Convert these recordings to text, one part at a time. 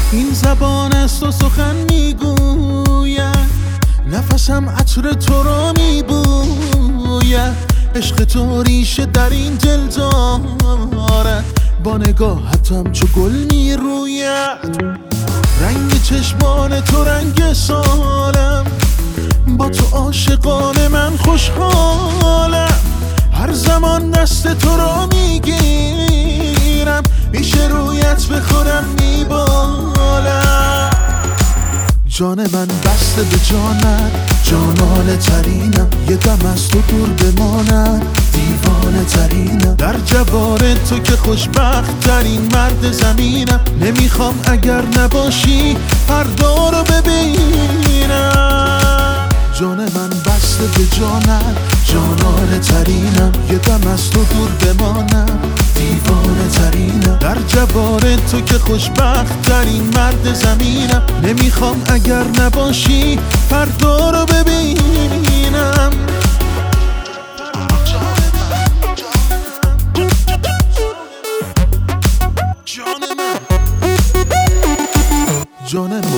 این زبان است و سخن میگوید، نفسم عطر تو را میبوید. عشق تو ریشه در این دل دارد، با نگاهتم چو گل میروید. رنگ چشمان تو رنگ سالم، با تو عاشقان من خوشحالم. هر زمان دست تو را میگیرم، میشه رویت به خودم میبالم. جان من بسته به جانت، جانانه ترینم. یه دم از تو دور بمانم، دیوانه ترینم. در جوار تو که خوشبخت ترین مرد زمینم. نمیخوام اگر نباشی فردا رو ببینم. جان من بسته به جانت، جانانه ترینم. یه دم از تو دور بمانم، دیوانه ترینم. در جوار تو که خوشبخت ترین مرد زمینم. نمیخوام اگر نباشی فردا رو ببینم. جان من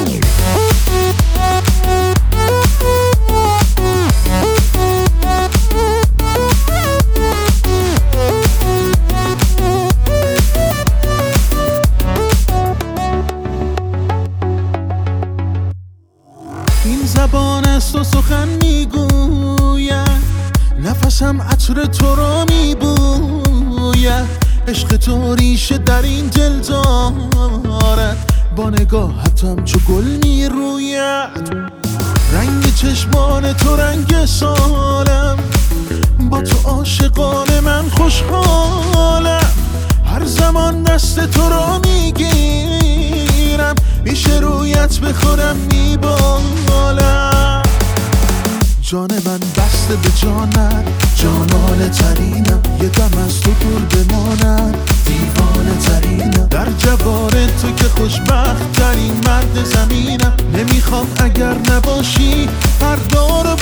این زبان است و سخن میگوید، نفسم عطر تو را میبوید. عشق تو ریشه در این دل دارد، با نگاهتم چو گل میروید. رنگ چشمان تو رنگ سالم، با تو عاشقان من خوشحالم. هر زمان دست تو را میگیرم، میشه رویت به خودم میبالم. جان من بسته به جانت، جانانه ترینم. یه دم از تو دور بمانم، دیوانه ترینم. در جوار تو که خوشبخت ترین مرد زمینم. نمیخوام اگر نباشی فردا رو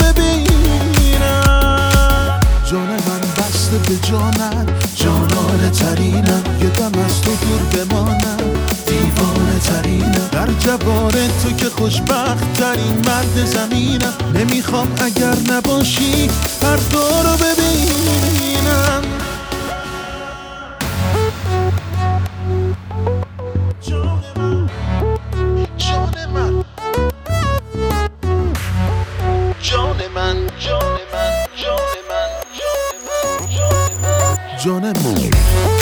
ببینم. جان من بسته به جانت، جانانه ترینم. یه دم از تو دور بمانم، دیوانه ترینم. در جوار تو که خوشبخت ترین مرد زمینم. نمیخوام اگر نباشی فردا رو ببینم. جان من، جان من، جان من، جان من، جان من، جان من، جان من.